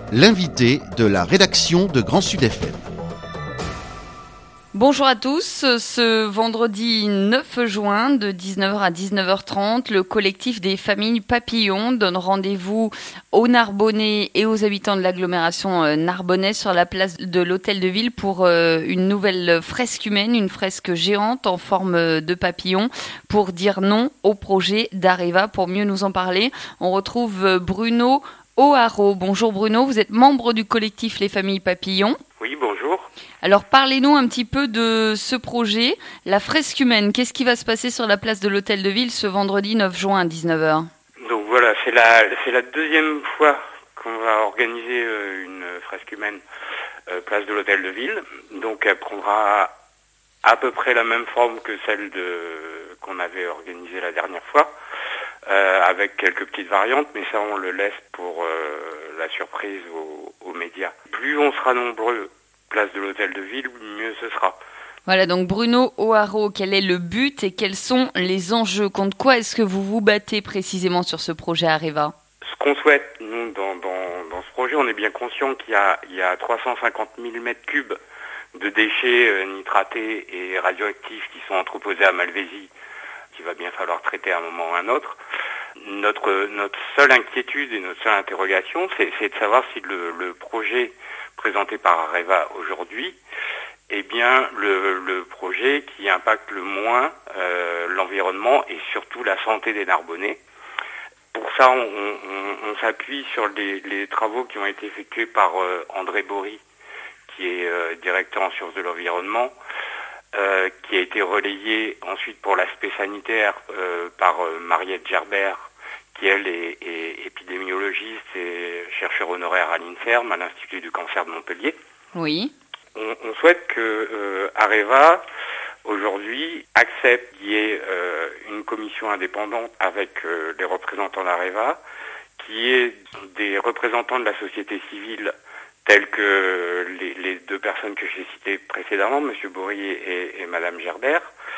l'invité de la rédaction de Grand Sud FM. Bonjour à tous, ce vendredi 9 juin de 19h à 19h30, le collectif des familles Papillon donne rendez-vous aux Narbonnais et aux habitants de l'agglomération narbonnaise sur la place de l'Hôtel de Ville pour une nouvelle fresque humaine, une fresque géante en forme de papillon pour dire non au projet d'Areva. Pour mieux nous en parler, on retrouve Bruno O'Haraud. Bonjour Bruno, vous êtes membre du collectif Les Familles Papillons. Oui, bonjour. Alors parlez-nous un petit peu de ce projet, la fresque humaine. Qu'est-ce qui va se passer sur la place de l'Hôtel de Ville ce vendredi 9 juin à 19h? Donc voilà, c'est la deuxième fois qu'on va organiser une fresque humaine place de l'Hôtel de Ville. Donc elle prendra à peu près la même forme que celle qu'on avait organisée la dernière fois, avec quelques petites variantes, mais ça on le laisse pour la surprise aux médias. Plus on sera nombreux place de l'Hôtel de Ville, mieux ce sera. Voilà, donc Bruno O'Haraud, quel est le but et quels sont les enjeux? Contre quoi est-ce que vous vous battez précisément sur ce projet Areva? Ce qu'on souhaite, nous, dans ce projet, on est bien conscient qu'il y a 350 000 mètres cubes de déchets nitratés et radioactifs qui sont entreposés à Malvézy, qu'il va bien falloir traiter à un moment ou à un autre. Notre seule inquiétude et notre seule interrogation, c'est de savoir si le projet présenté par Areva aujourd'hui est bien le projet qui impacte le moins l'environnement et surtout la santé des Narbonnais. Pour ça, on s'appuie sur les travaux qui ont été effectués par André Bory, qui est directeur en sciences de l'environnement, qui a été relayé ensuite pour l'aspect sanitaire par Mariette Gerber, qui elle est épidémiologiste et chercheur honoraire à l'INSERM, à l'Institut du cancer de Montpellier. Oui. On souhaite que Areva, aujourd'hui, accepte qu'il y ait une commission indépendante avec les représentants d'Areva, qui est des représentants de la société civile, tels que les deux personnes que j'ai citées précédemment, M. Bory et Mme Gerber,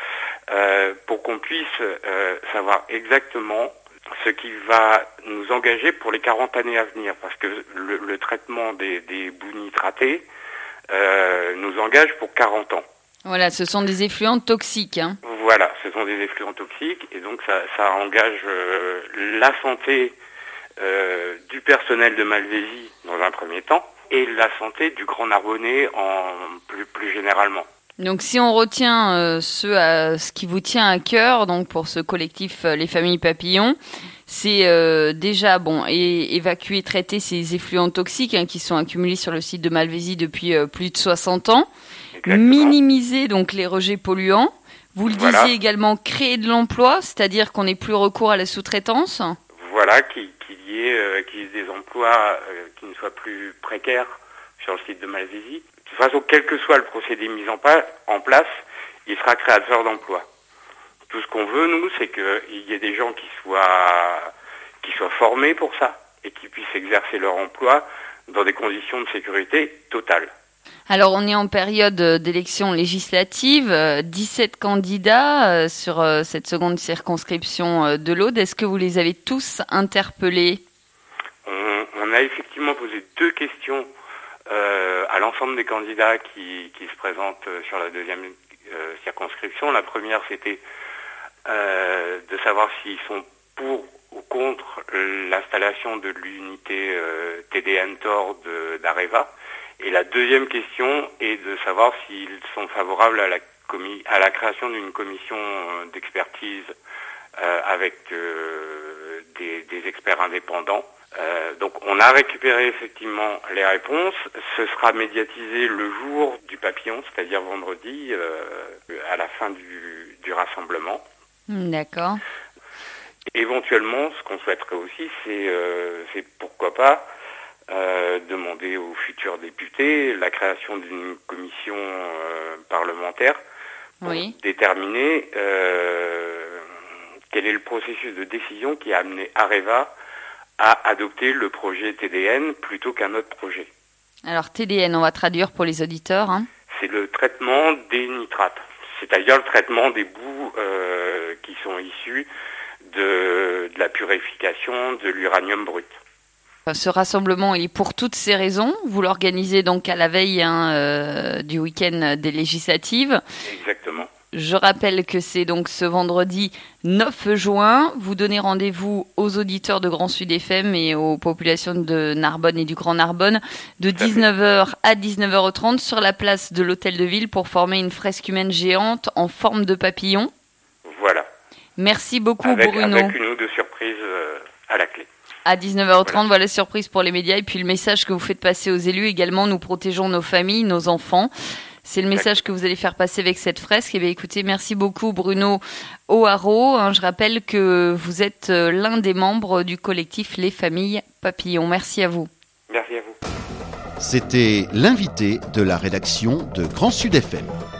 pour qu'on puisse savoir exactement ce qui va nous engager pour les 40 années à venir, parce que le traitement des boues nitratées nous engage pour 40 ans. Voilà, ce sont des effluents toxiques. Voilà, ce sont des effluents toxiques, et donc ça engage la santé du personnel de Malvézy dans un premier temps, et la santé du Grand Narbonnais plus généralement. Donc si on retient ce qui vous tient à cœur, donc pour ce collectif Les Familles Papillons, c'est déjà évacuer, traiter ces effluents toxiques qui sont accumulés sur le site de Malvézy depuis plus de 60 ans, Exactement. Minimiser donc les rejets polluants. Vous le disiez également, créer de l'emploi, c'est-à-dire qu'on n'ait plus recours à la sous-traitance. Voilà, qu'il y ait des emplois qui ne soient plus précaires sur le site de Malvézy. De toute façon, quel que soit le procédé mis en place, il sera créateur d'emplois. Tout ce qu'on veut, nous, c'est qu'il y ait des gens qui soient formés pour ça et qui puissent exercer leur emploi dans des conditions de sécurité totale. Alors, on est en période d'élection législative, 17 candidats sur cette seconde circonscription de l'Aude. Est-ce que vous les avez tous interpellés? On a effectivement posé 2 questions à l'ensemble des candidats qui se présentent sur la deuxième circonscription. La première, c'était de savoir s'ils sont pour ou contre l'installation de l'unité TDN-TOR d'Areva. Et la deuxième question est de savoir s'ils sont favorables à la création d'une commission d'expertise avec des experts indépendants. Donc on a récupéré effectivement les réponses. Ce sera médiatisé le jour du papillon, c'est-à-dire vendredi, à la fin du rassemblement. D'accord. Éventuellement, ce qu'on souhaiterait aussi, c'est pourquoi pas demander aux futurs députés la création d'une commission parlementaire pour déterminer quel est le processus de décision qui a amené Areva à adopter le projet TDN plutôt qu'un autre projet. Alors TDN, on va traduire pour les auditeurs. C'est le traitement des nitrates, c'est-à-dire le traitement des boues qui sont issues de la purification de l'uranium brut. Ce rassemblement est pour toutes ces raisons. Vous l'organisez donc à la veille du week-end des législatives. Exactement. Je rappelle que c'est donc ce vendredi 9 juin. Vous donnez rendez-vous aux auditeurs de Grand Sud FM et aux populations de Narbonne et du Grand Narbonne de 19h à 19h30 sur la place de l'Hôtel de Ville pour former une fresque humaine géante en forme de papillon. Voilà. Merci beaucoup Bruno. Avec une ou deux surprises à la clé. À 19h30, voilà surprise pour les médias. Et puis le message que vous faites passer aux élus également, nous protégeons nos familles, nos enfants. C'est le message que vous allez faire passer avec cette fresque. Eh bien, écoutez, merci beaucoup Bruno O'Haraud. Je rappelle que vous êtes l'un des membres du collectif Les Familles Papillons. Merci à vous. Merci à vous. C'était l'invité de la rédaction de Grand Sud FM.